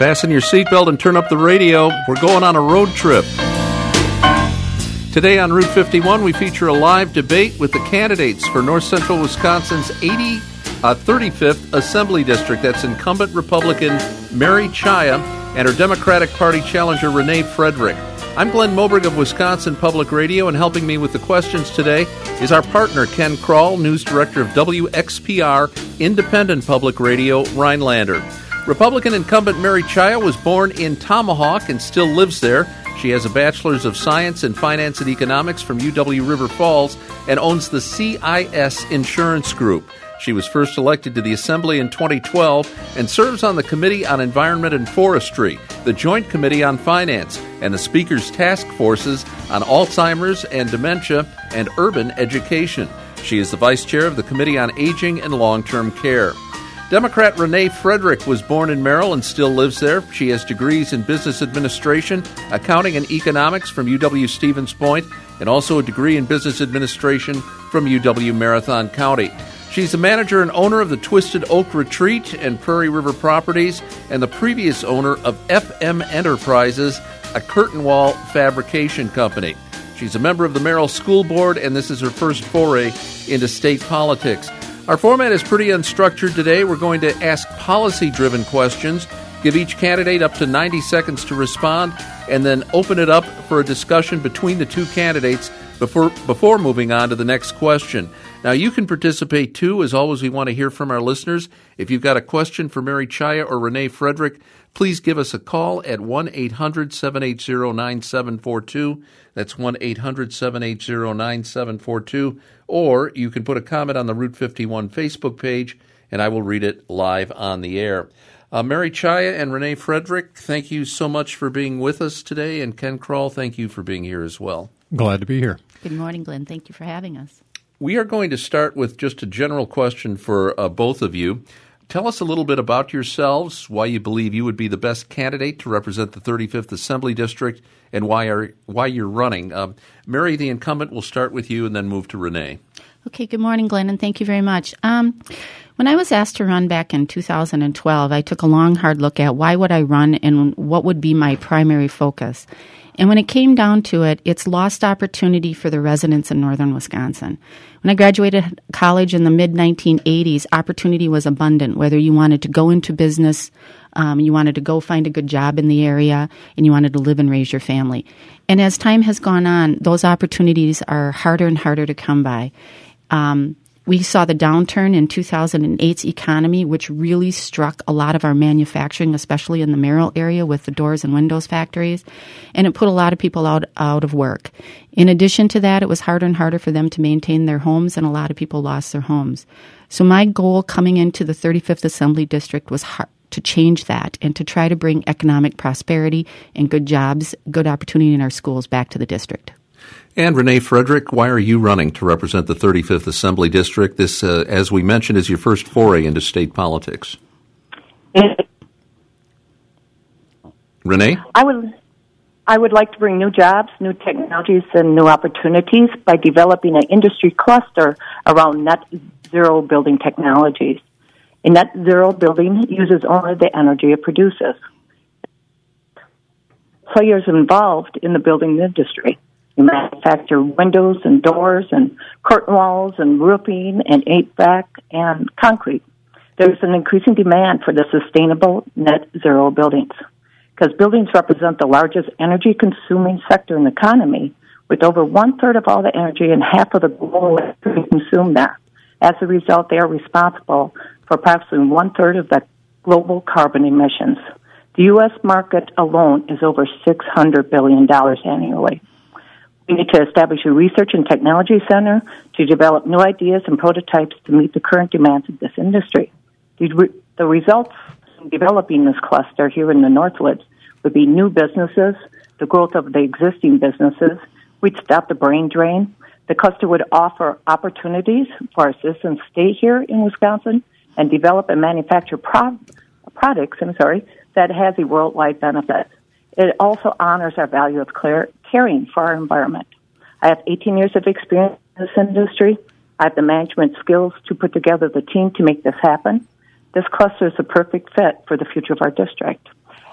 Fasten your seatbelt and turn up the radio. We're going on a road trip. Today on Route 51, we feature a live debate with the candidates for North Central Wisconsin's 35th Assembly District. That's incumbent Republican Mary Chaya and her Democratic Party challenger Renee Frederick. I'm Glenn Moberg of Wisconsin Public Radio, and helping me with the questions today is our partner, Ken Kroll, News Director of WXPR Independent Public Radio, Rhinelander. Republican incumbent Mary Chaya was born in Tomahawk and still lives there. She has a Bachelor's of Science in Finance and Economics from UW River Falls and owns the CIS Insurance Group. She was first elected to the Assembly in 2012 and serves on the Committee on Environment and Forestry, the Joint Committee on Finance, and the Speaker's task forces on Alzheimer's and dementia and urban education. She is the Vice Chair of the Committee on Aging and Long-Term Care. Democrat Renee Frederick was born in Merrill and still lives there. She has degrees in business administration, accounting, and economics from UW-Stevens Point, and also a degree in business administration from UW-Marathon County. She's the manager and owner of the Twisted Oak Retreat and Prairie River Properties, and the previous owner of FM Enterprises, a curtain wall fabrication company. She's a member of the Merrill School Board, and this is her first foray into state politics. Our format is pretty unstructured today. We're going to ask policy-driven questions, give each candidate up to 90 seconds to respond, and then open it up for a discussion between the two candidates before moving on to the next question. Now, you can participate, too. As always, we want to hear from our listeners. If you've got a question for Mary Chaya or Renee Frederick, please give us a call at 1-800-780-9742. That's 1-800-780-9742. Or you can put a comment on the Route 51 Facebook page, and I will read it live on the air. Mary Chaya and Renee Frederick, thank you so much for being with us today. And Ken Kroll, thank you for being here as well. Glad to be here. Good morning, Glenn. Thank you for having us. We are going to start with just a general question for both of you. Tell us a little bit about yourselves, why you believe you would be the best candidate to represent the 35th Assembly District, and why you're running. Mary, the incumbent, will start with you and then move to Renee. Okay, good morning, Glenn, and thank you very much. When I was asked to run back in 2012, I took a long, hard look at why would I run and what would be my primary focus. And when it came down to it, it's lost opportunity for the residents in northern Wisconsin. When I graduated college in the mid-1980s, opportunity was abundant, whether you wanted to go into business, you wanted to go find a good job in the area, and you wanted to live and raise your family. And as time has gone on, those opportunities are harder and harder to come by. We saw the downturn in 2008's economy, which really struck a lot of our manufacturing, especially in the Merrill area with the doors and windows factories, and it put a lot of people out of work. In addition to that, it was harder and harder for them to maintain their homes, and a lot of people lost their homes. So my goal coming into the 35th Assembly District was to change that and to try to bring economic prosperity and good jobs, good opportunity in our schools back to the district. And Renee Frederick, why are you running to represent the 35th Assembly District? This, as we mentioned, is your first foray into state politics. Renee? I would like to bring new jobs, new technologies, and new opportunities by developing an industry cluster around net zero building technologies. A net zero building uses only the energy it produces. Players involved in the building industry. You manufacture windows and doors and curtain walls and roofing and HVAC and concrete. There's an increasing demand for the sustainable net zero buildings because buildings represent the largest energy-consuming sector in the economy, with over one-third of all the energy and half of the global electricity consumed there. As a result, they are responsible for approximately one-third of the global carbon emissions. The U.S. market alone is over $600 billion annually. We need to establish a research and technology center to develop new ideas and prototypes to meet the current demands of this industry. The results in developing this cluster here in the Northwoods would be new businesses, the growth of the existing businesses. We'd stop the brain drain. The cluster would offer opportunities for our citizens to stay here in Wisconsin and develop and manufacture products that has a worldwide benefit. It also honors our value of caring for our environment. I have 18 years of experience in this industry. I have the management skills to put together the team to make this happen. This cluster is a perfect fit for the future of our district.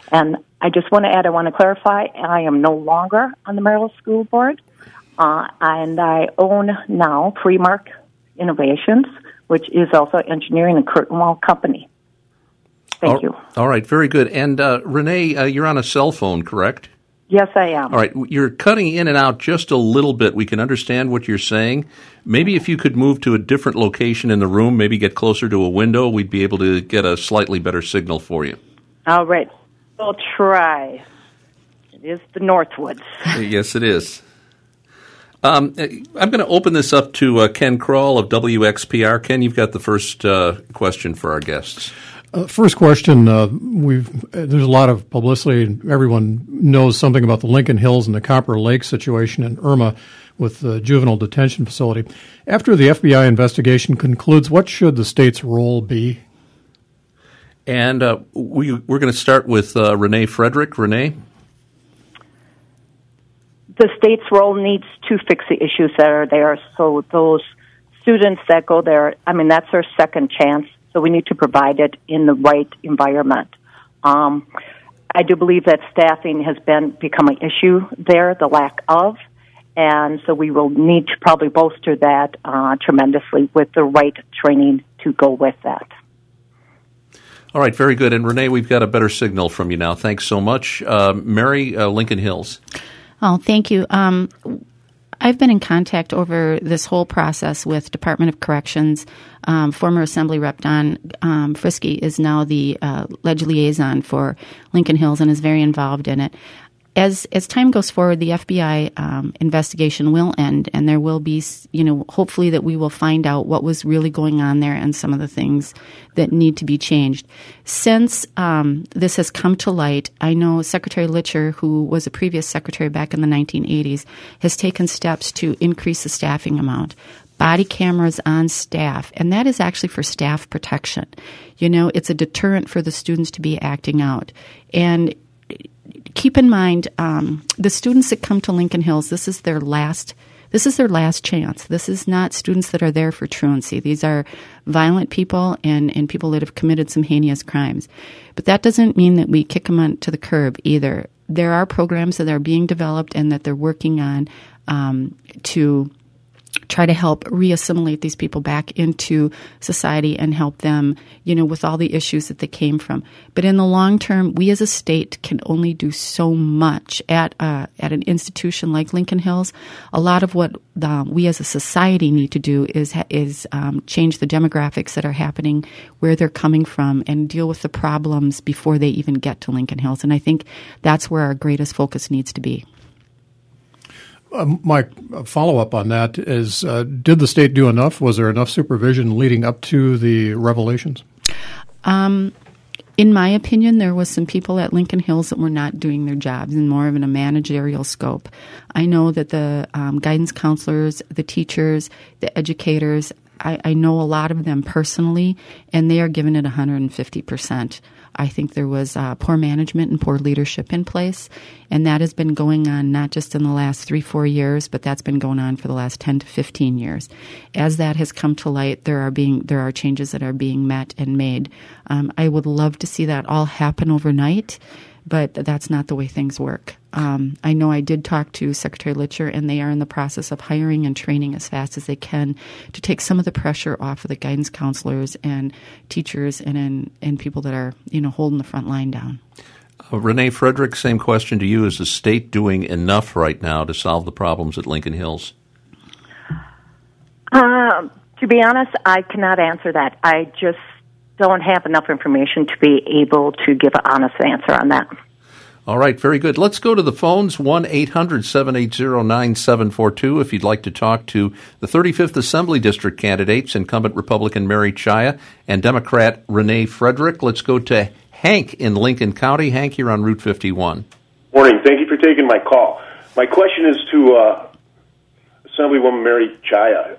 And I just want to add, I want to clarify, I am no longer on the Maryville School Board, and I own now Freemark Innovations, which is also engineering and curtain wall company. Thank you. All right, very good. And Renee, you're on a cell phone, correct? Yes, I am. All right, you're cutting in and out just a little bit. We can understand what you're saying. Maybe if you could move to a different location in the room, maybe get closer to a window, we'd be able to get a slightly better signal for you. All right. We'll try. It is the Northwoods. Yes, it is. I'm going to open this up to Ken Kroll of WXPR. Ken, you've got the first question for our guests. First question, there's a lot of publicity. Everyone knows something about the Lincoln Hills and the Copper Lake situation in Irma with the juvenile detention facility. After the FBI investigation concludes, what should the state's role be? And we're going to start with Renee Frederick. Renee? The state's role needs to fix the issues that are there. So those students that go there, that's their second chance. So we need to provide it in the right environment. I do believe that staffing has become an issue there, the lack of, and so we will need to probably bolster that tremendously with the right training to go with that. All right, very good. And Renee, we've got a better signal from you now. Thanks so much. Mary, Lincoln Hills. Oh, thank you. I've been in contact over this whole process with Department of Corrections. Former Assembly Rep Don Frisky is now the ledge liaison for Lincoln Hills and is very involved in it. As time goes forward, the FBI investigation will end, and there will be, hopefully that we will find out what was really going on there and some of the things that need to be changed. Since this has come to light, I know Secretary Litcher, who was a previous secretary back in the 1980s, has taken steps to increase the staffing amount. Body cameras on staff, and that is actually for staff protection. It's a deterrent for the students to be acting out. And keep in mind, the students that come to Lincoln Hills, this is their last chance. This is not students that are there for truancy. These are violent people and people that have committed some heinous crimes. But that doesn't mean that we kick them to the curb either. There are programs that are being developed and that they're working on to try to help reassimilate these people back into society and help them, with all the issues that they came from. But in the long term, we as a state can only do so much at an institution like Lincoln Hills. A lot of what we as a society need to do is change the demographics that are happening, where they're coming from, and deal with the problems before they even get to Lincoln Hills. And I think that's where our greatest focus needs to be. My follow-up on that is, did the state do enough? Was there enough supervision leading up to the revelations? In my opinion, there was some people at Lincoln Hills that were not doing their jobs in more of a managerial scope. I know that the guidance counselors, the teachers, the educators, I know a lot of them personally, and they are giving it 150%. I think there was poor management and poor leadership in place, and that has been going on not just in the last 3-4 years, but that's been going on for the last 10 to 15 years. As that has come to light, there are changes that are being met and made. I would love to see that all happen overnight, but that's not the way things work. I know I did talk to Secretary Litcher, and they are in the process of hiring and training as fast as they can to take some of the pressure off of the guidance counselors and teachers and people that are holding the front line down. Renee Frederick, same question to you. Is the state doing enough right now to solve the problems at Lincoln Hills? To be honest, I cannot answer that. I just don't have enough information to be able to give an honest answer on that. All right, very good. Let's go to the phones, 1-800-780-9742, if you'd like to talk to the 35th Assembly District candidates, incumbent Republican Mary Chaya and Democrat Renee Frederick. Let's go to Hank in Lincoln County. Hank, you're on Route 51. Morning. Thank you for taking my call. My question is to Assemblywoman Mary Chaya.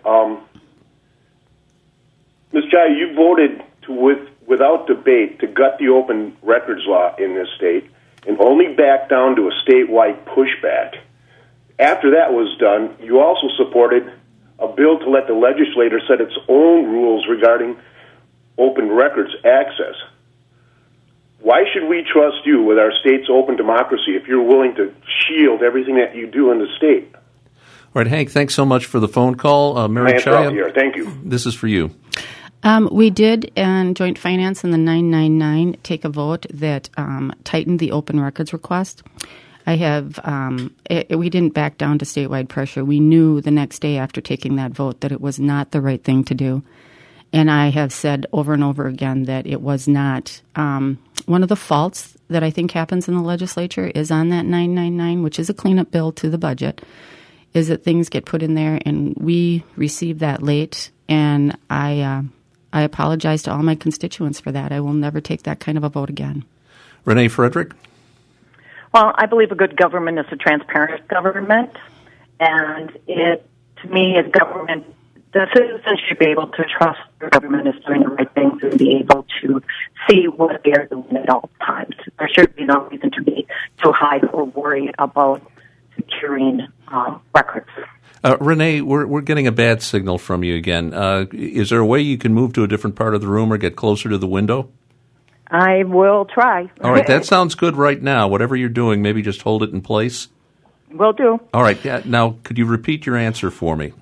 Ms. Chaya, you voted without debate to gut the open records law in this state and only back down to a statewide pushback. After that was done, you also supported a bill to let the legislature set its own rules regarding open records access. Why should we trust you with our state's open democracy if you're willing to shield everything that you do in the state? All right, Hank, thanks so much for the phone call. Mary Chaya, here. Thank you. This is for you. We did in Joint Finance in the 999 take a vote that tightened the open records request. We didn't back down to statewide pressure. We knew the next day after taking that vote that it was not the right thing to do. And I have said over and over again that it was not. One of the faults that I think happens in the legislature is on that 999, which is a cleanup bill to the budget, is that things get put in there, and we received that late. And I apologize to all my constituents for that. I will never take that kind of a vote again. Renee Frederick? Well, I believe a good government is a transparent government, and it, to me, is government. The citizens should be able to trust the government is doing the right things and be able to see what they are doing at all times. There should be no reason to be too hide or worried about securing records. Renee, we're getting a bad signal from you again. Is there a way you can move to a different part of the room or get closer to the window? I will try. All right, that sounds good right now. Whatever you're doing, maybe just hold it in place. Will do. All right, now could you repeat your answer for me?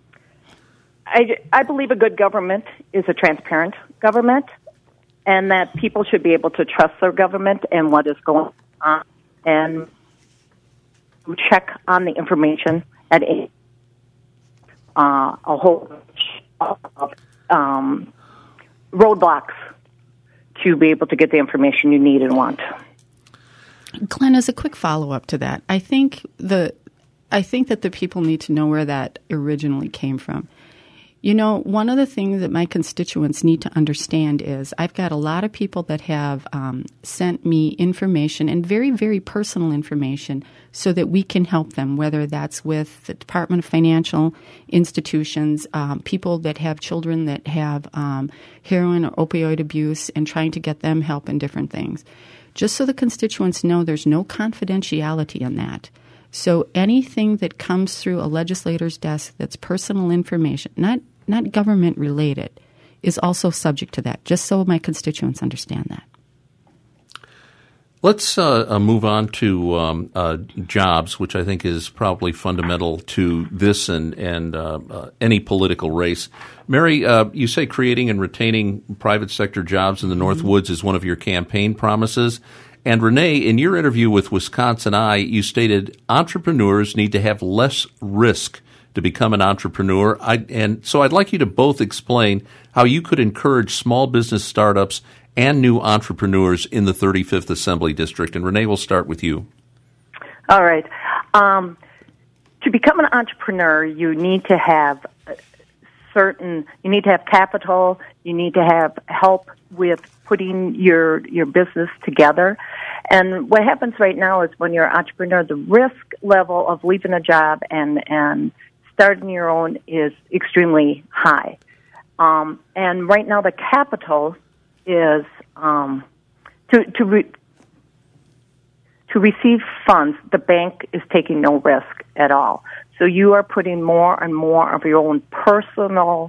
I believe a good government is a transparent government, and that people should be able to trust their government and what is going on, and check on the information at a whole of roadblocks to be able to get the information you need and want. Glenn, as a quick follow-up to that, I think that the people need to know where that originally came from. You know, one of the things that my constituents need to understand is I've got a lot of people that have sent me information, and very, very personal information, so that we can help them, whether that's with the Department of Financial Institutions, people that have children that have heroin or opioid abuse, and trying to get them help in different things. Just so the constituents know there's no confidentiality in that. So anything that comes through a legislator's desk that's personal information, not government related, is also subject to that, just so my constituents understand that. Let's move on to jobs, which I think is probably fundamental to this and any political race. Mary, you say creating and retaining private sector jobs in the North Woods is one of your campaign promises. And Renee, in your interview with Wisconsin Eye, you stated entrepreneurs need to have less risk to become an entrepreneur. So I'd like you to both explain how you could encourage small business startups and new entrepreneurs in the 35th Assembly District. And Renee, we'll start with you. All right. To become an entrepreneur, you need to have capital, you need to have help with putting your business together. And what happens right now is when you're an entrepreneur, the risk level of leaving a job and starting your own is extremely high. And right now the capital is to receive funds, the bank is taking no risk at all. So you are putting more and more of your own personal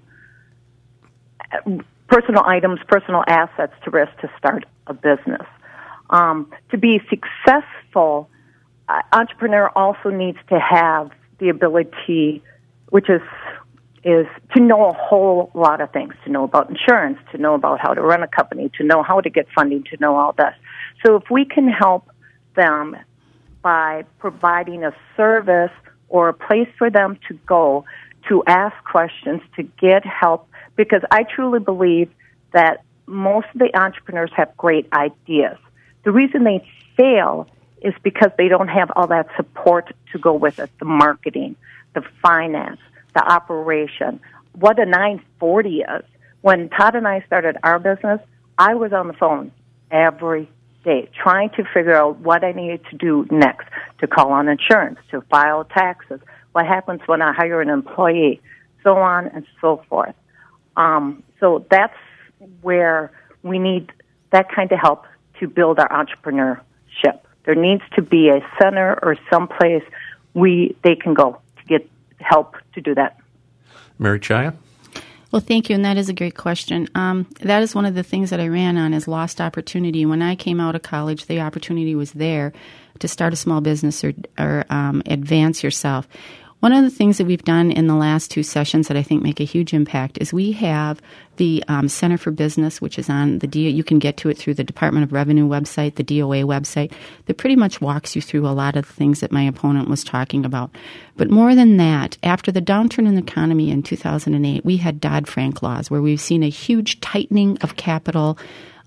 items, personal assets to risk to start a business. To be successful, entrepreneur also needs to have the ability, which is to know a whole lot of things, to know about insurance, to know about how to run a company, to know how to get funding, to know all this. So if we can help them by providing a service or a place for them to go to ask questions, to get help, because I truly believe that most of the entrepreneurs have great ideas. The reason they fail is because they don't have all that support to go with it, the marketing, the finance, the operation, what a 940 is. When Todd and I started our business, I was on the phone every day trying to figure out what I needed to do next, to call on insurance, to file taxes, what happens when I hire an employee, so on and so forth. So that's where we need that kind of help to build our entrepreneurship. There needs to be a center or someplace they can go to get help to do that. Mary Chaya? Well, thank you, and that is a great question. That is one of the things that I ran on is lost opportunity. When I came out of college, the opportunity was there to start a small business or advance yourself. One of the things that we've done in the last 2 sessions that I think make a huge impact is we have the Center for Business, which is on the you can get to it through the Department of Revenue website, the DOA website, that pretty much walks you through a lot of the things that my opponent was talking about. But more than that, after the downturn in the economy in 2008, we had Dodd-Frank laws where we've seen a huge tightening of capital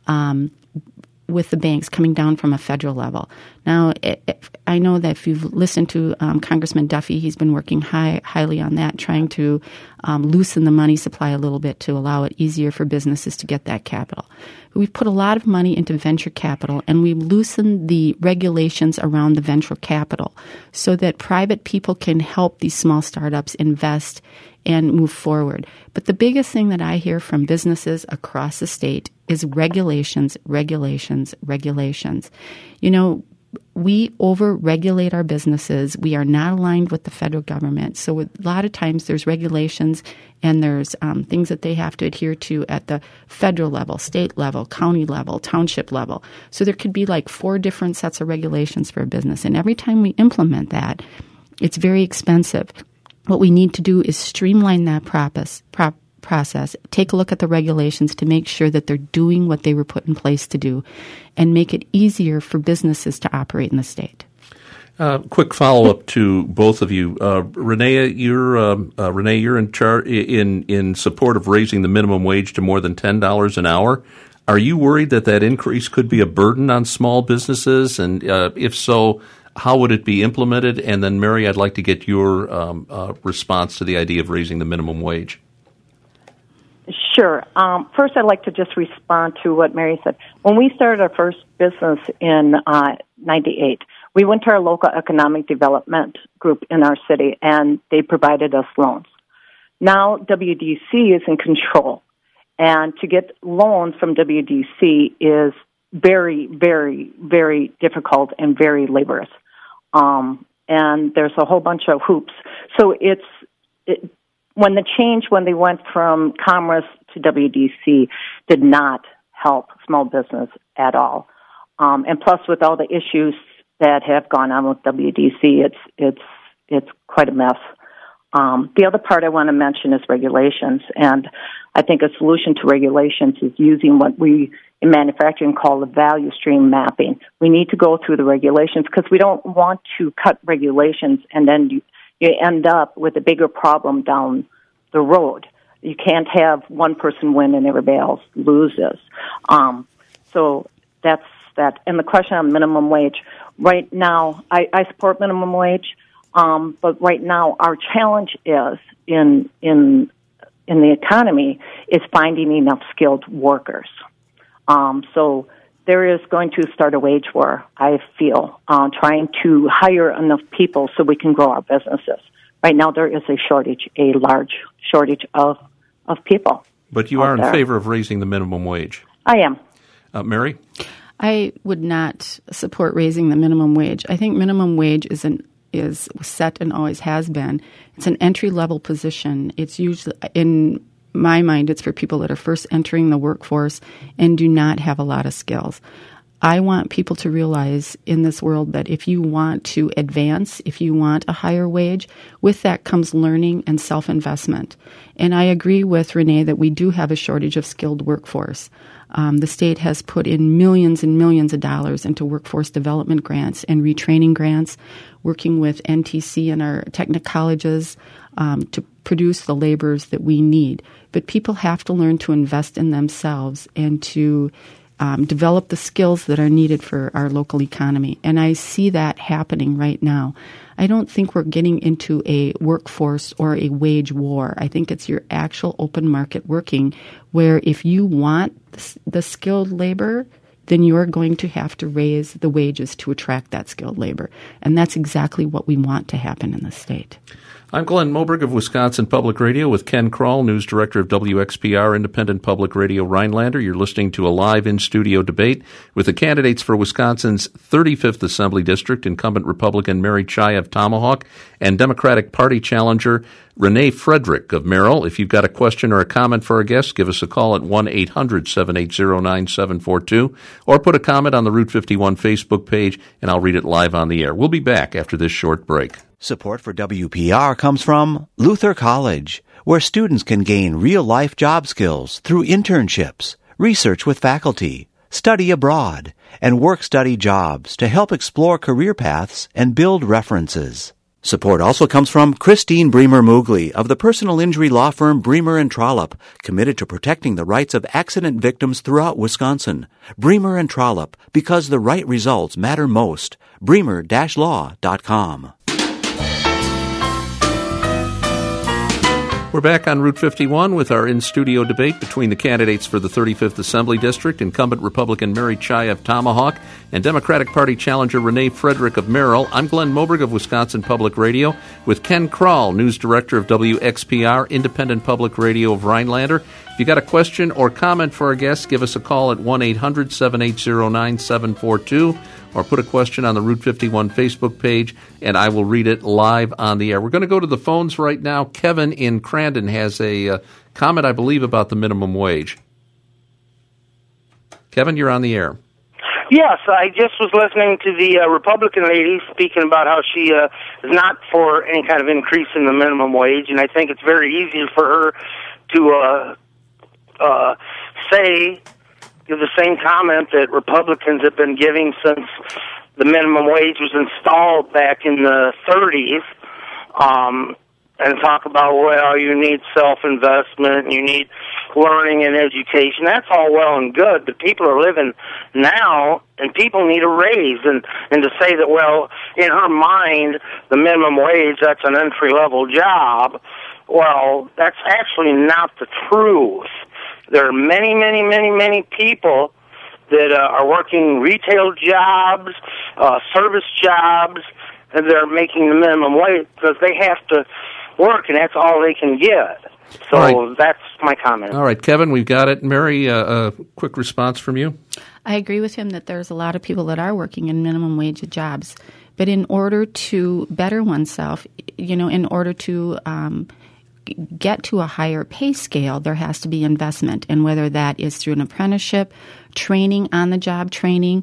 with the banks coming down from a federal level. Now, I know that if you've listened to Congressman Duffy, he's been working highly on that, trying to loosen the money supply a little bit to allow it easier for businesses to get that capital. We've put a lot of money into venture capital, and we've loosened the regulations around the venture capital so that private people can help these small startups invest and move forward. But the biggest thing that I hear from businesses across the state is regulations, regulations, regulations. You know, we over-regulate our businesses. We are not aligned with the federal government. So a lot of times there's regulations and there's things that they have to adhere to at the federal level, state level, county level, township level. So there could be like 4 different sets of regulations for a business. And every time we implement that, it's very expensive. What we need to do is streamline that process, take a look at the regulations to make sure that they're doing what they were put in place to do, and make it easier for businesses to operate in the state. Quick follow-up to both of you. Renee, you're in charge in support of raising the minimum wage to more than $10 an hour. Are you worried that increase could be a burden on small businesses? And if so, how would it be implemented? And then, Mary, I'd like to get your response to the idea of raising the minimum wage. Sure. First, I'd like to just respond to what Mary said. When we started our first business in 98, we went to our local economic development group in our city, and they provided us loans. Now WDC is in control, and to get loans from WDC is very, very, very difficult and very laborious. And there's a whole bunch of hoops. So when they went from Commerce to WDC did not help small business at all. And plus, with all the issues that have gone on with WDC, it's quite a mess. The other part I want to mention is regulations, and I think a solution to regulations is using what we in manufacturing call the value stream mapping. We need to go through the regulations because we don't want to cut regulations and then you end up with a bigger problem down the road. You can't have one person win and everybody else loses. So that's that. And the question on minimum wage, right now, I support minimum wage, but right now our challenge is in the economy is finding enough skilled workers. So there is going to start a wage war, I feel, trying to hire enough people so we can grow our businesses. Right now there is a large shortage of people. But you are in favor of raising the minimum wage? I am. Mary? I would not support raising the minimum wage. I think minimum wage is set and always has been. It's an entry-level position. It's usually, in my mind, it's for people that are first entering the workforce and do not have a lot of skills. I want people to realize in this world that if you want to advance, if you want a higher wage, with that comes learning and self-investment. And I agree with Renee that we do have a shortage of skilled workforce. The state has put in millions and millions of dollars into workforce development grants and retraining grants, working with NTC and our technical colleges to produce the laborers that we need. But people have to learn to invest in themselves and to develop the skills that are needed for our local economy. And I see that happening right now. I don't think we're getting into a workforce or a wage war. I think it's your actual open market working where if you want the skilled labor, then you're going to have to raise the wages to attract that skilled labor. And that's exactly what we want to happen in the state. I'm Glenn Moberg of Wisconsin Public Radio with Ken Kroll, News Director of WXPR Independent Public Radio Rhinelander. You're listening to a live in-studio debate with the candidates for Wisconsin's 35th Assembly District, incumbent Republican Mary Chaya of Tomahawk and Democratic Party challenger Renee Frederick of Merrill. If you've got a question or a comment for our guests, give us a call at 1-800-780-9742 or put a comment on the Route 51 Facebook page, and I'll read it live on the air. We'll be back after this short break. Support for WPR comes from Luther College, where students can gain real-life job skills through internships, research with faculty, study abroad, and work-study jobs to help explore career paths and build references. Support also comes from Christine Bremer-Moogly of the personal injury law firm Bremer & Trollope, committed to protecting the rights of accident victims throughout Wisconsin. Bremer & Trollope, because the right results matter most. Bremer-law.com. We're back on Route 51 with our in-studio debate between the candidates for the 35th Assembly District, incumbent Republican Mary Chaya of Tomahawk and Democratic Party challenger Renee Frederick of Merrill. I'm Glenn Moberg of Wisconsin Public Radio with Ken Kroll, News Director of WXPR Independent Public Radio of Rhinelander. If you got a question or comment for our guests, give us a call at 1-800-780-9742 or put a question on the Route 51 Facebook page, and I will read it live on the air. We're going to go to the phones right now. Kevin in Crandon has a comment, I believe, about the minimum wage. Kevin, you're on the air. Yes, I just was listening to the Republican lady speaking about how she is not for any kind of increase in the minimum wage, and I think it's very easy for her to give the same comment that Republicans have been giving since the minimum wage was installed back in the 30s, and talk about, well, you need self-investment, you need learning and education. That's all well and good, but people are living now, and people need a raise. And to say that, well, in her mind, the minimum wage, that's an entry-level job, well, that's actually not the truth. There are many, many, many, many people that are working retail jobs, service jobs, and they're making the minimum wage because they have to work, and that's all they can get. So right. That's my comment. All right, Kevin, we've got it. Mary, a quick response from you? I agree with him that there's a lot of people that are working in minimum wage jobs. But in order to better oneself, in order to get to a higher pay scale, there has to be investment, and whether that is through an apprenticeship, training, on-the-job training,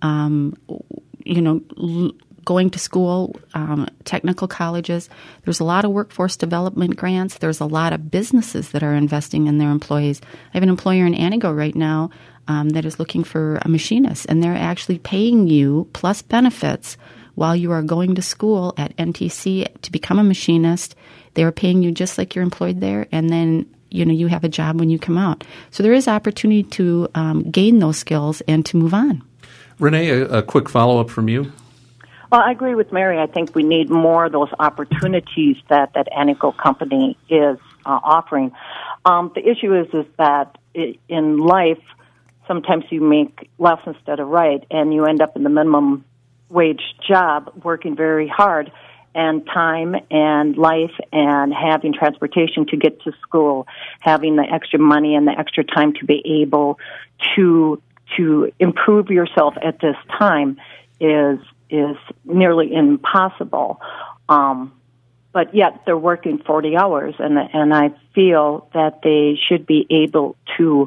going to school, technical colleges. There's a lot of workforce development grants. There's a lot of businesses that are investing in their employees. I have an employer in Antigo right now that is looking for a machinist, and they're actually paying you plus benefits while you are going to school at NTC to become a machinist. They're paying you just like you're employed there, and then you have a job when you come out. So there is opportunity to gain those skills and to move on. Renee, a quick follow-up from you. Well, I agree with Mary. I think we need more of those opportunities that Antigo company is offering. The issue is that in life, sometimes you make less instead of right, and you end up in the minimum wage job working very hard, and time and life and having transportation to get to school, having the extra money and the extra time to be able to improve yourself at this time is nearly impossible. But yet they're working 40 hours, and I feel that they should be able to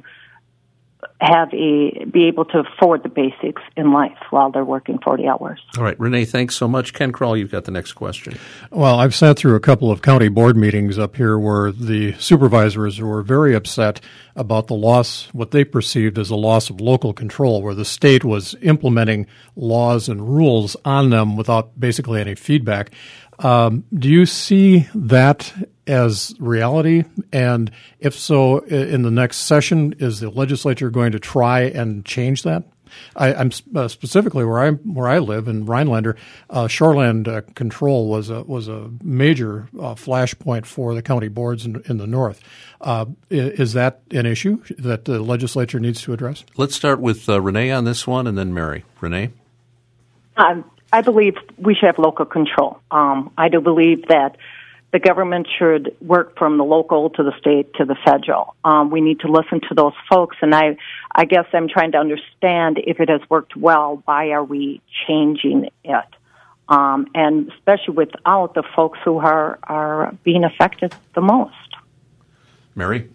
be able to afford the basics in life while they're working 40 hours. All right, Renee, thanks so much. Ken Kroll, you've got the next question. Well, I've sat through a couple of county board meetings up here where the supervisors were very upset about the loss, what they perceived as a loss of local control, where the state was implementing laws and rules on them without basically any feedback. Do you see that as reality? And if so, in the next session, is the legislature going to try and change that? I'm specifically where I live in Rhinelander. Shoreland control was a major flashpoint for the county boards in the north. Is that an issue that the legislature needs to address? Let's start with Renee on this one, and then Mary. Renee? I believe we should have local control. I do believe that the government should work from the local to the state to the federal. We need to listen to those folks, and I guess I'm trying to understand if it has worked well, why are we changing it? And especially without the folks who are being affected the most. Mary?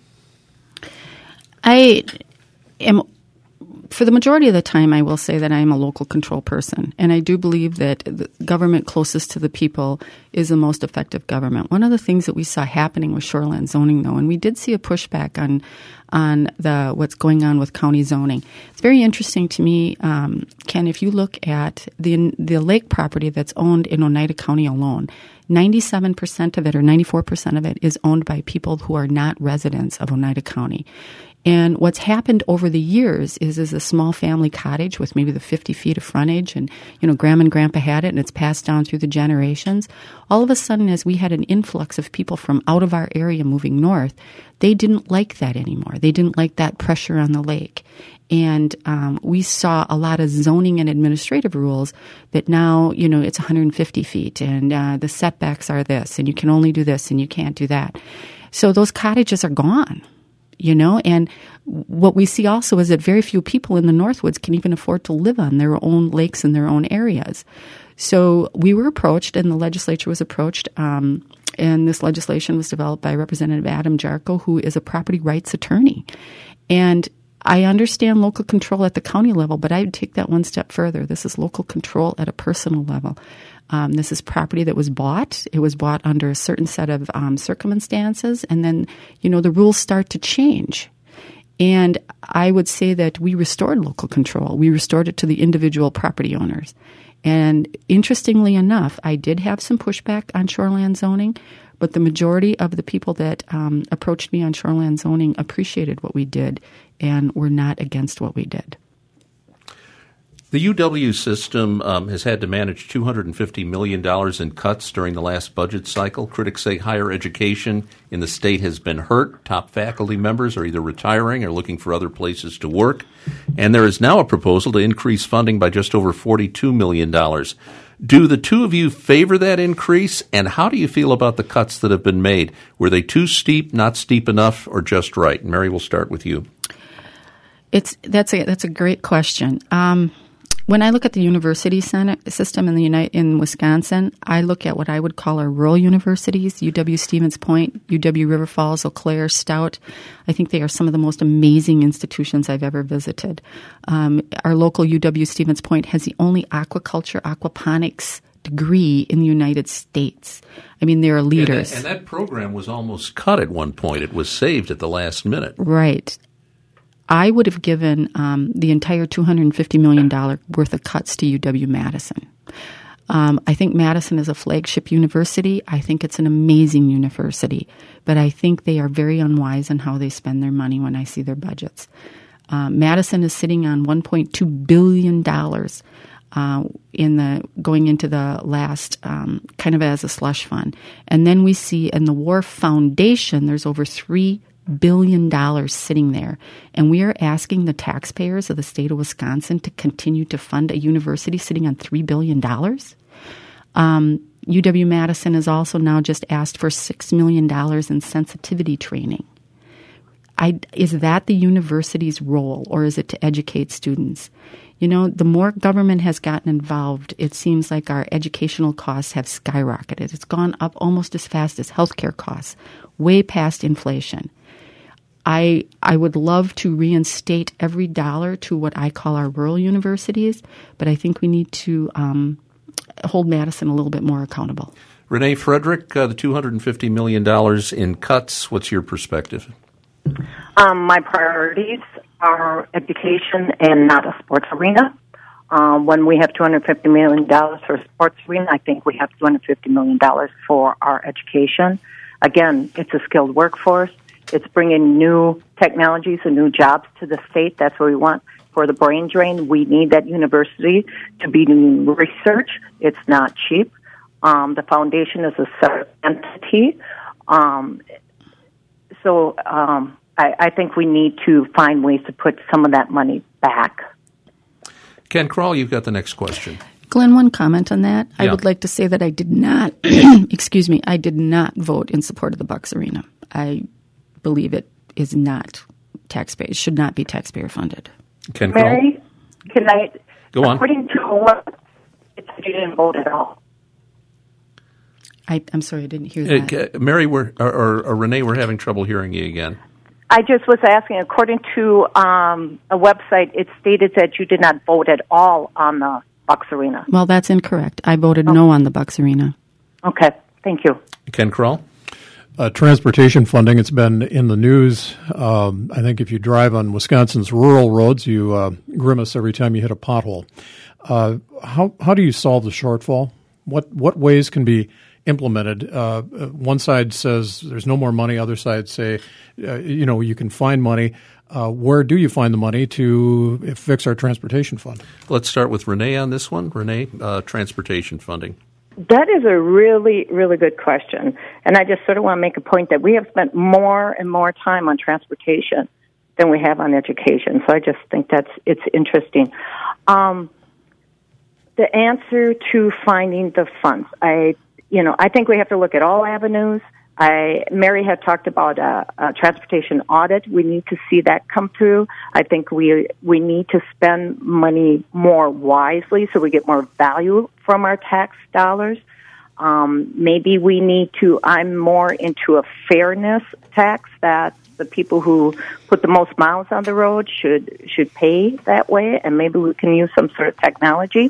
I am, for the majority of the time, I will say that I am a local control person, and I do believe that the government closest to the people is the most effective government. One of the things that we saw happening with shoreline zoning, though, and we did see a pushback on the what's going on with county zoning. It's very interesting to me, Ken, if you look at the lake property that's owned in Oneida County alone, 97% of it or 94% of it is owned by people who are not residents of Oneida County. And what's happened over the years is a small family cottage with maybe the 50 feet of frontage, and, Grandma and Grandpa had it, and it's passed down through the generations. All of a sudden, as we had an influx of people from out of our area moving north, they didn't like that anymore. They didn't like that pressure on the lake. And we saw a lot of zoning and administrative rules that now, it's 150 feet, and the setbacks are this, and you can only do this, and you can't do that. So those cottages are gone. And what we see also is that very few people in the Northwoods can even afford to live on their own lakes in their own areas. So we were approached, and the legislature was approached, and this legislation was developed by Representative Adam Jarko, who is a property rights attorney. And I understand local control at the county level, but I would take that one step further. This is local control at a personal level. This is property that was bought. It was bought under a certain set of circumstances, and then, the rules start to change. And I would say that we restored local control. We restored it to the individual property owners. And interestingly enough, I did have some pushback on shoreline zoning, but the majority of the people that approached me on shoreline zoning appreciated what we did and were not against what we did. The UW system has had to manage $250 million in cuts during the last budget cycle. Critics say higher education in the state has been hurt. Top faculty members are either retiring or looking for other places to work. And there is now a proposal to increase funding by just over $42 million. Do the two of you favor that increase? And how do you feel about the cuts that have been made? Were they too steep, not steep enough, or just right? Mary, we'll start with you. That's a great question. When I look at the university system in Wisconsin, I look at what I would call our rural universities, UW-Stevens Point, UW River Falls, Eau Claire, Stout. I think they are some of the most amazing institutions I've ever visited. Our local UW-Stevens Point has the only aquaponics degree in the United States. I mean, there are leaders. And that program was almost cut at one point. It was saved at the last minute. Right. I would have given the entire $250 million worth of cuts to UW-Madison. I think Madison is a flagship university. I think it's an amazing university. But I think they are very unwise in how they spend their money when I see their budgets. Madison is sitting on $1.2 billion going into the last kind of as a slush fund. And then we see in the War Foundation, there's over $3 billion sitting there. And we are asking the taxpayers of the state of Wisconsin to continue to fund a university sitting on $3 billion. UW-Madison has also now just asked for $6 million in sensitivity training. Is that the university's role, or is it to educate students? The more government has gotten involved, it seems like our educational costs have skyrocketed. It's gone up almost as fast as healthcare costs, way past inflation. I would love to reinstate every dollar to what I call our rural universities, but I think we need to hold Madison a little bit more accountable. Renee Frederick, the $250 million in cuts, what's your perspective? My priorities are education and not a sports arena. When we have $250 million for a sports arena, I think we have $250 million for our education. Again, it's a skilled workforce. It's bringing new technologies and new jobs to the state. That's what we want. For the brain drain, we need that university to be doing research. It's not cheap. The foundation is a separate entity. So I think we need to find ways to put some of that money back. Ken Kroll, you've got the next question. Glenn, one comment on that. Yeah. I would like to say that I did not, excuse me, I did not vote in support of the Bucks Arena. I believe it is not taxpayer, it should not be taxpayer funded. Ken Mary, can I? Go on. According to what, you didn't vote at all. I'm sorry, I didn't hear that. Mary, or Renee, we're having trouble hearing you again. I just was asking, according to a website, it stated that you did not vote at all on the Bucks Arena. Well, that's incorrect. I voted no on the Bucks Arena. Okay, thank you. Ken Kroll? Transportation funding, it's been in the news. I think if you drive on Wisconsin's rural roads, you grimace every time you hit a pothole. How do you solve the shortfall? What ways can be implemented? One side says there's no more money. Other sides say, you can find money. Where do you find the money to fix our transportation fund? Let's start with Renee on this one. Renee, transportation funding. That is a really, really good question. And I just sort of want to make a point that we have spent more and more time on transportation than we have on education. So I just think it's interesting. The answer to finding the funds, I think we have to look at all avenues. Mary had talked about a transportation audit. We need to see that come through. I think we need to spend money more wisely so we get more value from our tax dollars. Maybe we need to, I'm more into a fairness tax that the people who put the most miles on the road should pay that way, and maybe we can use some sort of technology.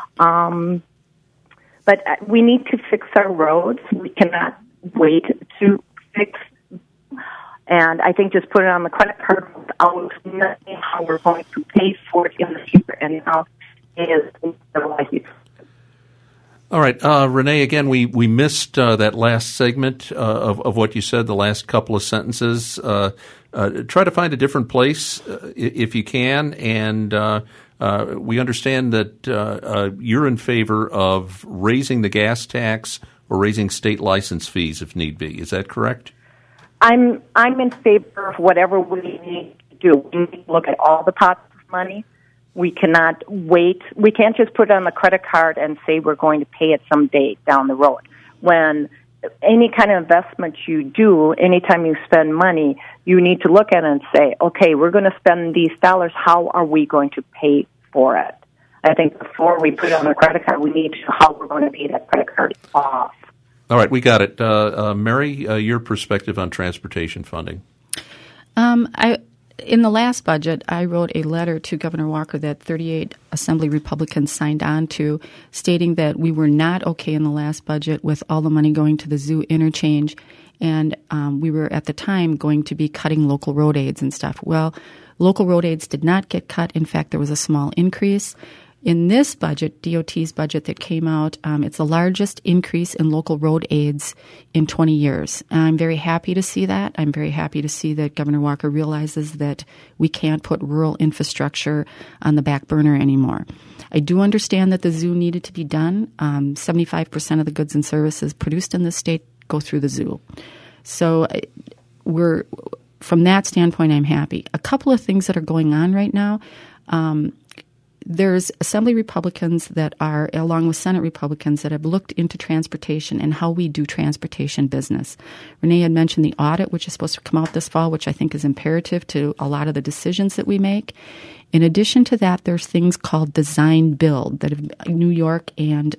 But we need to fix our roads. We cannot wait to fix. And I think just put it on the credit card without knowing how we're going to pay for it in the future and how is the life. All right, Renee, again, we missed that last segment of what you said, the last couple of sentences. Try to find a different place if you can, and we understand that you're in favor of raising the gas tax or raising state license fees if need be. Is that correct? I'm in favor of whatever we need to do. We need to look at all the pots of money. We cannot wait. We can't just put it on the credit card and say we're going to pay it someday down the road. When any kind of investment you do, anytime you spend money, you need to look at it and say, okay, we're going to spend these dollars. How are we going to pay for it? I think before we put it on the credit card, we need to know how we're going to pay that credit card off. All right, we got it. Mary, your perspective on transportation funding. In the last budget, I wrote a letter to Governor Walker that 38 Assembly Republicans signed on to, stating that we were not okay in the last budget with all the money going to the zoo interchange, and we were at the time going to be cutting local road aids and stuff. Well, local road aids did not get cut. In fact, there was a small increase. In this budget, DOT's budget that came out, it's the largest increase in local road aids in 20 years. And I'm very happy to see that. I'm very happy to see that Governor Walker realizes that we can't put rural infrastructure on the back burner anymore. I do understand that the zoo needed to be done. 75% of the goods and services produced in the state go through the zoo. So from that standpoint, I'm happy. A couple of things that are going on right now. There's Assembly Republicans that are, along with Senate Republicans, that have looked into transportation and how we do transportation business. Renee had mentioned the audit, which is supposed to come out this fall, which I think is imperative to a lot of the decisions that we make. In addition to that, there's things called design build that New York and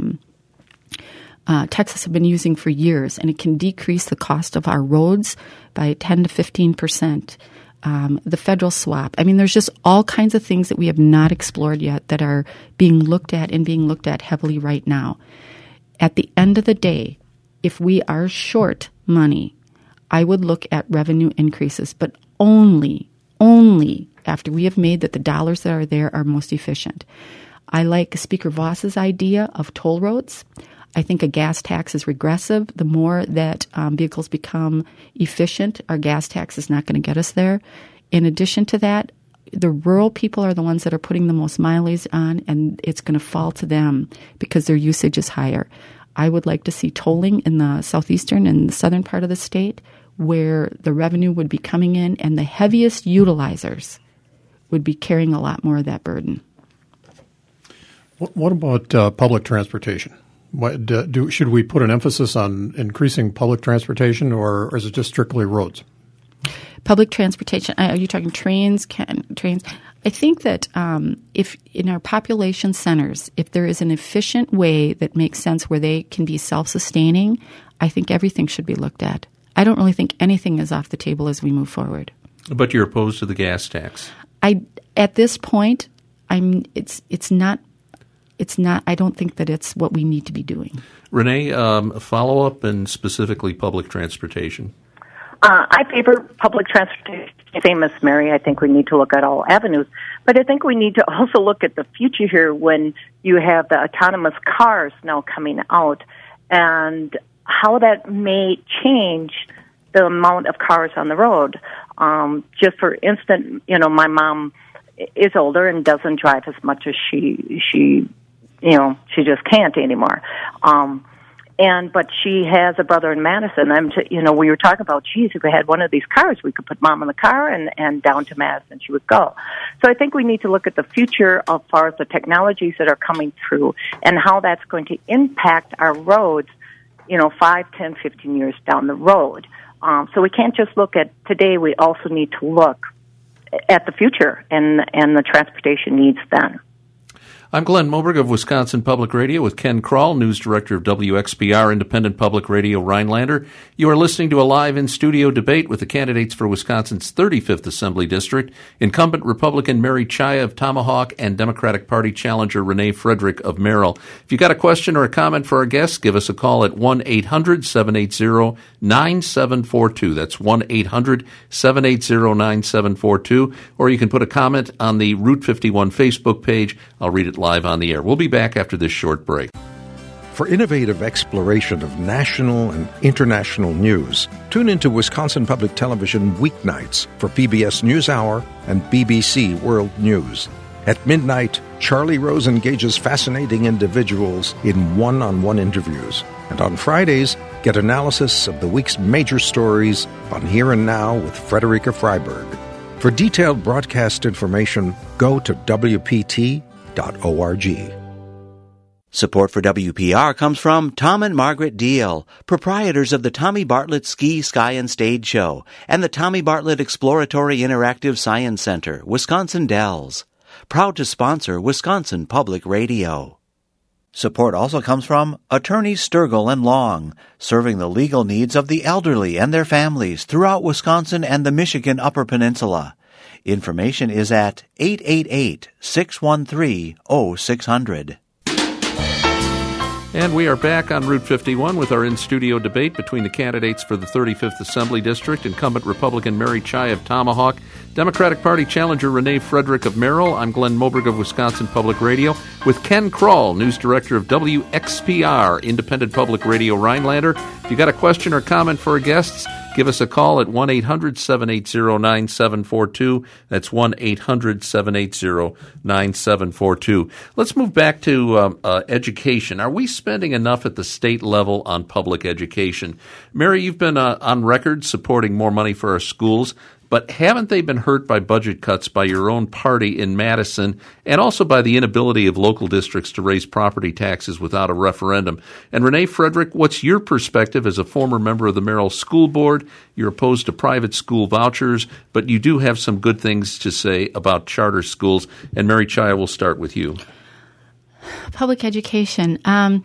Texas have been using for years, and it can decrease the cost of our roads by 10 to 15%. The federal swap. I mean, there's just all kinds of things that we have not explored yet that are being looked at and being looked at heavily right now. At the end of the day, if we are short money, I would look at revenue increases, but only after we have made that the dollars that are there are most efficient. I like Speaker Voss's idea of toll roads. I think a gas tax is regressive. The more that vehicles become efficient, our gas tax is not going to get us there. In addition to that, the rural people are the ones that are putting the most mileage on, and it's going to fall to them because their usage is higher. I would like to see tolling in the southeastern and the southern part of the state where the revenue would be coming in and the heaviest utilizers would be carrying a lot more of that burden. What about public transportation? Should we put an emphasis on increasing public transportation, or is it just strictly roads? Public transportation, are you talking trains? I think that if in our population centers, if there is an efficient way that makes sense where they can be self-sustaining, I think everything should be looked at. I don't really think anything is off the table as we move forward. But you're opposed to the gas tax? At this point, it's not. I don't think that it's what we need to be doing. Renee, a follow-up and specifically public transportation. I favor public transportation. Same as Mary, I think we need to look at all avenues. But I think we need to also look at the future here when you have the autonomous cars now coming out and how that may change the amount of cars on the road. Just for instance, my mom is older and doesn't drive as much as she just can't anymore. But she has a brother in Madison. We were talking about, geez, if we had one of these cars, we could put Mom in the car and down to Madison she would go. So I think we need to look at the future as far as the technologies that are coming through and how that's going to impact our roads, 5, 10, 15 years down the road. So we can't just look at today. We also need to look at the future and the transportation needs then. I'm Glenn Moberg of Wisconsin Public Radio with Ken Kroll, News Director of WXPR Independent Public Radio Rhinelander. You are listening to a live in-studio debate with the candidates for Wisconsin's 35th Assembly District, incumbent Republican Mary Chaya of Tomahawk and Democratic Party challenger Renee Frederick of Merrill. If you've got a question or a comment for our guests, give us a call at 1-800-780-9742. That's 1-800-780-9742. Or you can put a comment on the Route 51 Facebook page. I'll read it live on the air. We'll be back after this short break. For innovative exploration of national and international news, tune into Wisconsin Public Television weeknights for PBS NewsHour and BBC World News. At midnight, Charlie Rose engages fascinating individuals in one-on-one interviews. And on Fridays, get analysis of the week's major stories on Here and Now with Frederica Freiberg. For detailed broadcast information, go to WPT.org. Support for WPR comes from Tom and Margaret Deal, proprietors of the Tommy Bartlett Ski, Sky, and Stage Show, and the Tommy Bartlett Exploratory Interactive Science Center, Wisconsin Dells. Proud to sponsor Wisconsin Public Radio. Support also comes from Attorneys Sturgill and Long, serving the legal needs of the elderly and their families throughout Wisconsin and the Michigan Upper Peninsula. Information is at 888-613-0600. And we are back on Route 51 with our in-studio debate between the candidates for the 35th Assembly District, incumbent Republican Mary Chaya of Tomahawk, Democratic Party challenger Renee Frederick of Merrill. I'm Glenn Moberg of Wisconsin Public Radio with Ken Kroll, News Director of WXPR, Independent Public Radio Rhinelander. If you got a question or comment for our guests, give us a call at 1-800-780-9742. That's 1-800-780-9742. Let's move back to education. Are we spending enough at the state level on public education? Mary, you've been on record supporting more money for our schools, but haven't they been hurt by budget cuts by your own party in Madison and also by the inability of local districts to raise property taxes without a referendum? And Renee Frederick, what's your perspective as a former member of the Merrill School Board? You're opposed to private school vouchers, but you do have some good things to say about charter schools. And Mary Chaya, we'll start with you. Public education. I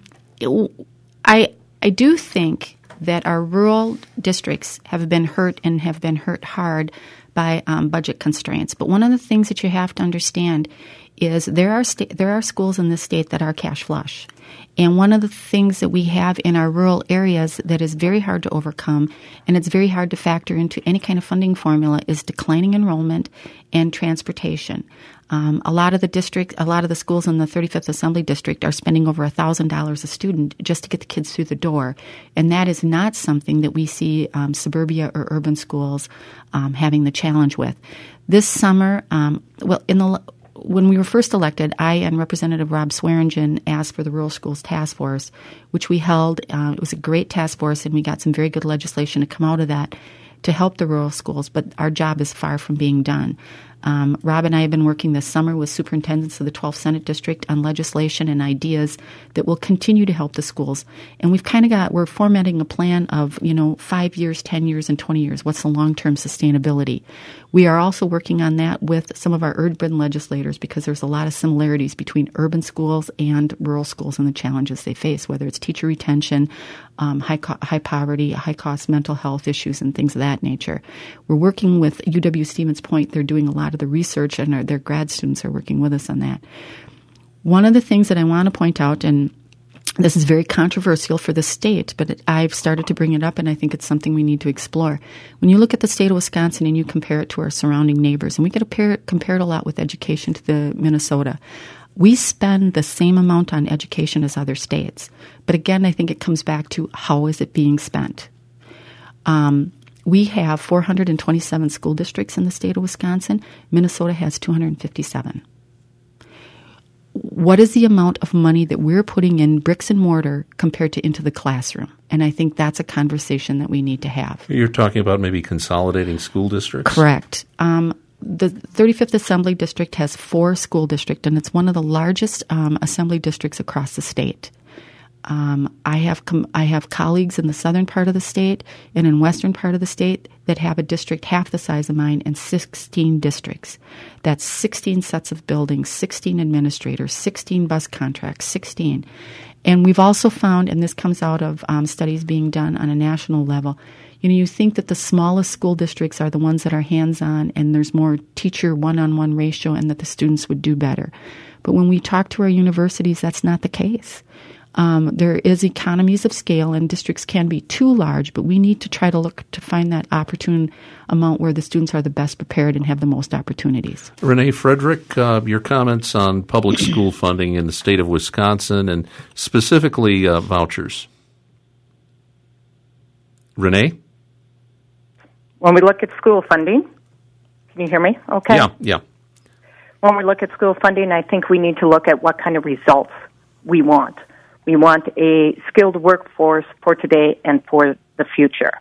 do think that our rural districts have been hurt and have been hurt hard by budget constraints. But one of the things that you have to understand is there are schools in this state that are cash flush. And one of the things that we have in our rural areas that is very hard to overcome, and it's very hard to factor into any kind of funding formula, is declining enrollment and transportation. A lot of the schools in the 35th Assembly District are spending over $1,000 a student just to get the kids through the door. And that is not something that we see suburbia or urban schools having the challenge with. This summer, when we were first elected, I and Representative Rob Swearingen asked for the Rural Schools Task Force, which we held. It was a great task force, and we got some very good legislation to come out of that to help the rural schools, but our job is far from being done. Rob and I have been working this summer with superintendents of the 12th Senate District on legislation and ideas that will continue to help the schools. And we're formatting a plan of, 5 years, 10 years, and 20 years. What's the long-term sustainability? We are also working on that with some of our urban legislators because there's a lot of similarities between urban schools and rural schools and the challenges they face, whether it's teacher retention, high poverty, high-cost mental health issues, and things of that nature. We're working with UW-Stevens Point. They're doing a lot of the research, and their grad students are working with us on that. One of the things that I want to point out, and this is very controversial for the state, but I've started to bring it up, and I think it's something we need to explore. When you look at the state of Wisconsin and you compare it to our surrounding neighbors, and we get compared a lot with education to the Minnesota, we spend the same amount on education as other states. But again, I think it comes back to how is it being spent. We have 427 school districts in the state of Wisconsin. Minnesota has 257. What is the amount of money that we're putting in bricks and mortar compared to into the classroom? And I think that's a conversation that we need to have. You're talking about maybe consolidating school districts? Correct. The 35th Assembly District has 4 school districts, and it's one of the largest assembly districts across the state. I have colleagues in the southern part of the state and in western part of the state that have a district half the size of mine and 16 districts. That's 16 sets of buildings, 16 administrators, 16 bus contracts, 16. And we've also found, and this comes out of studies being done on a national level, you think that the smallest school districts are the ones that are hands-on and there's more teacher one-on-one ratio and that the students would do better. But when we talk to our universities, that's not the case. There is economies of scale and districts can be too large, but we need to try to look to find that opportune amount where the students are the best prepared and have the most opportunities. Renee Frederick, your comments on public school funding in the state of Wisconsin and specifically vouchers. Renee? When we look at school funding, can you hear me? Okay. Yeah. When we look at school funding, I think we need to look at what kind of results we want. We want a skilled workforce for today and for the future.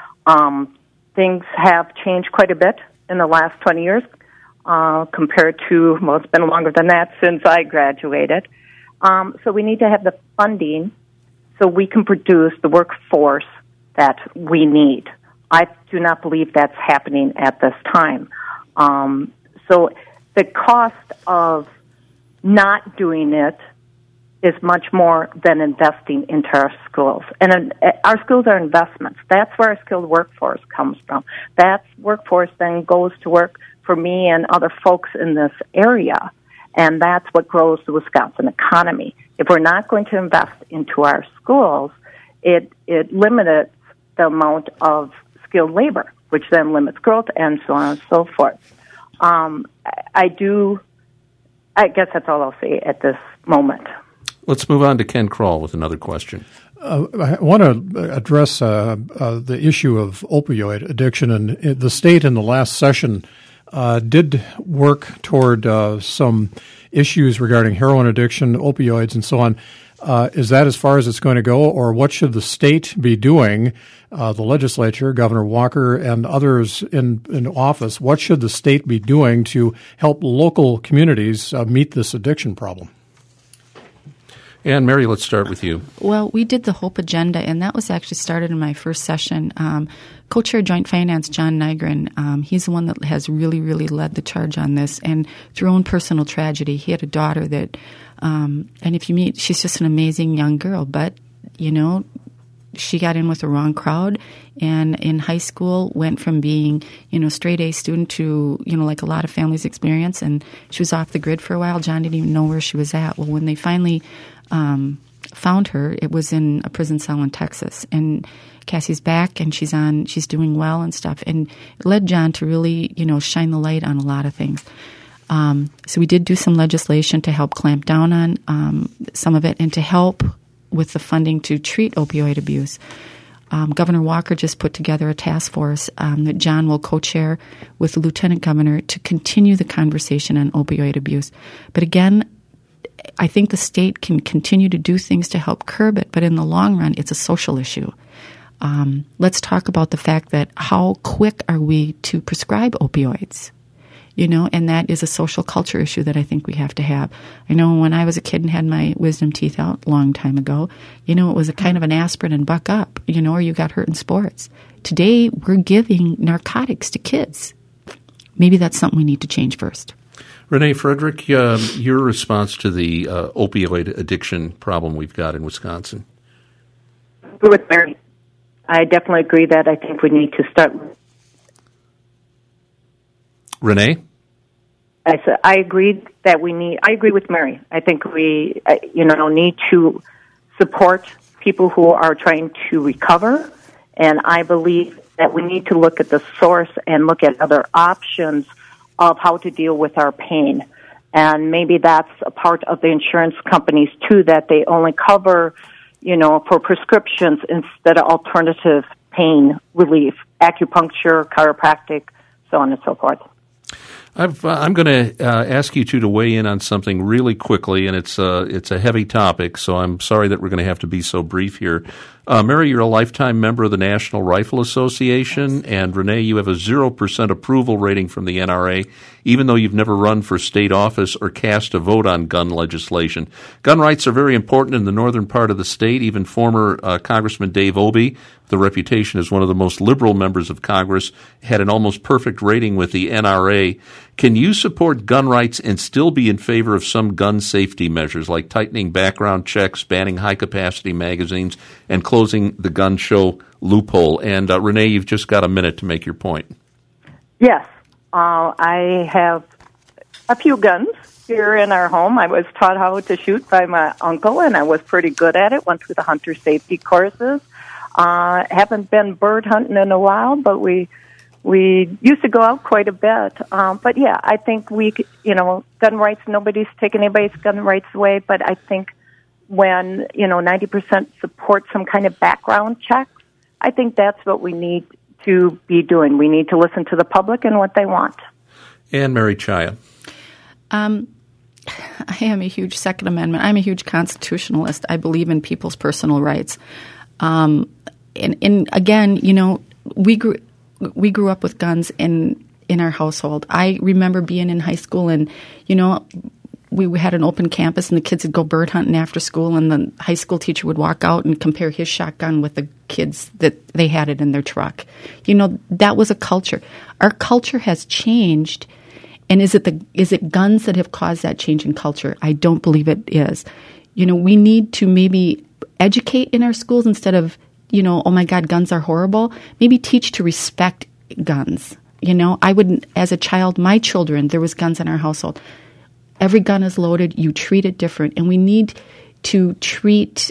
Things have changed quite a bit in the last 20 years compared to, well, it's been longer than that since I graduated. So we need to have the funding so we can produce the workforce that we need. I do not believe that's happening at this time. So the cost of not doing it is much more than investing into our schools. And our schools are investments. That's where our skilled workforce comes from. That workforce then goes to work for me and other folks in this area. And that's what grows the Wisconsin economy. If we're not going to invest into our schools, it limits the amount of skilled labor, which then limits growth and so on and so forth. I guess that's all I'll say at this moment. Let's move on to Ken Kroll with another question. I want to address the issue of opioid addiction. And the state in the last session did work toward some issues regarding heroin addiction, opioids, and so on. Is that as far as it's going to go, or what should the state be doing, the legislature, Governor Walker, and others in office, what should the state be doing to help local communities meet this addiction problem? And Mary, let's start with you. Well, we did the HOPE agenda, and that was actually started in my first session. Co-chair Joint Finance, John Nygren, he's the one that has really, really led the charge on this. And through own personal tragedy, he had a daughter that, and if you meet, she's just an amazing young girl. But, she got in with the wrong crowd, and in high school went from being, straight A student to, like a lot of families experience, and she was off the grid for a while. John didn't even know where she was at. Well, when they finally found her, it was in a prison cell in Texas, and Cassie's back and she's doing well and stuff, and it led John to really, shine the light on a lot of things. So we did do some legislation to help clamp down on some of it and to help with the funding to treat opioid abuse. Governor Walker just put together a task force that John will co-chair with the Lieutenant Governor to continue the conversation on opioid abuse. But again, I think the state can continue to do things to help curb it, but in the long run, it's a social issue. Let's talk about the fact that how quick are we to prescribe opioids? and that is a social culture issue that I think we have to have. I know when I was a kid and had my wisdom teeth out a long time ago, it was a kind of an aspirin and buck up, or you got hurt in sports. Today, we're giving narcotics to kids. Maybe that's something we need to change first. Renee Frederick, your response to the opioid addiction problem we've got in Wisconsin. With Mary, I definitely agree that I think we need to start. Renee? I agree with Mary. I think we, need to support people who are trying to recover, and I believe that we need to look at the source and look at other options of how to deal with our pain. And maybe that's a part of the insurance companies, too, that they only cover, for prescriptions instead of alternative pain relief, acupuncture, chiropractic, so on and so forth. I'm going to ask you two to weigh in on something really quickly, and it's a heavy topic, so I'm sorry that we're going to have to be so brief here. Mary, you're a lifetime member of the National Rifle Association, and Renee, you have a 0% approval rating from the NRA, even though you've never run for state office or cast a vote on gun legislation. Gun rights are very important in the northern part of the state. Even former Congressman Dave Obey, the reputation as one of the most liberal members of Congress, had an almost perfect rating with the NRA. Can you support gun rights and still be in favor of some gun safety measures, like tightening background checks, banning high-capacity magazines, and closing the gun show loophole? And Renee, you've just got a minute to make your point. Yes. I have a few guns here in our home. I was taught how to shoot by my uncle, and I was pretty good at it. Went through the hunter safety courses. Haven't been bird hunting in a while, but we used to go out quite a bit. But yeah, I think gun rights, nobody's taking anybody's gun rights away, but I think when, 90% support some kind of background check, I think that's what we need to be doing. We need to listen to the public and what they want. And Mary Chaya. I am a huge Second Amendment. I'm a huge constitutionalist. I believe in people's personal rights. And again, we grew up with guns in our household. I remember being in high school and, we had an open campus and the kids would go bird hunting after school, and the high school teacher would walk out and compare his shotgun with the kids that they had it in their truck. That was a culture. Our culture has changed. And is it guns that have caused that change in culture? I don't believe it is. We need to maybe educate in our schools instead of, oh my God, guns are horrible. Maybe teach to respect guns. I wouldn't, as a child, my children, there was guns in our household. Every gun is loaded. You treat it different. And we need to treat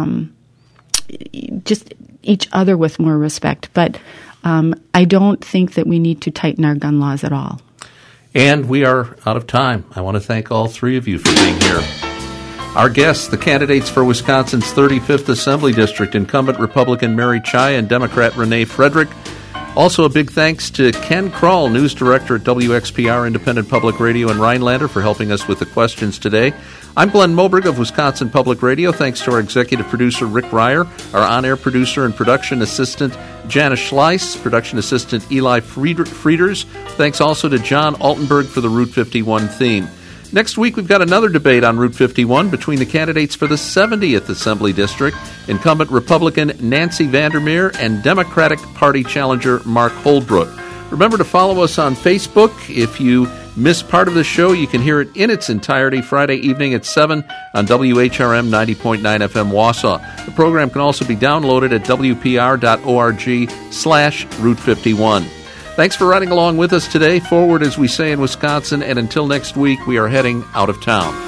just each other with more respect. But I don't think that we need to tighten our gun laws at all. And we are out of time. I want to thank all three of you for being here. Our guests, the candidates for Wisconsin's 35th Assembly District, incumbent Republican Mary Chaya and Democrat Renee Frederick. Also a big thanks to Ken Kroll, news director at WXPR Independent Public Radio in Rhinelander, for helping us with the questions today. I'm Glenn Moberg of Wisconsin Public Radio. Thanks to our executive producer, Rick Ryer, our on-air producer and production assistant, Janice Schleiss, production assistant, Eli Frieders. Thanks also to John Altenberg for the Route 51 theme. Next week, we've got another debate on Route 51 between the candidates for the 70th Assembly District, incumbent Republican Nancy Vandermeer and Democratic Party challenger Mark Holbrook. Remember to follow us on Facebook. If you miss part of the show, you can hear it in its entirety Friday evening at 7 on WHRM 90.9 FM Wausau. The program can also be downloaded at WPR.org/Route 51. Thanks for riding along with us today. Forward, as we say in Wisconsin, and until next week, we are heading out of town.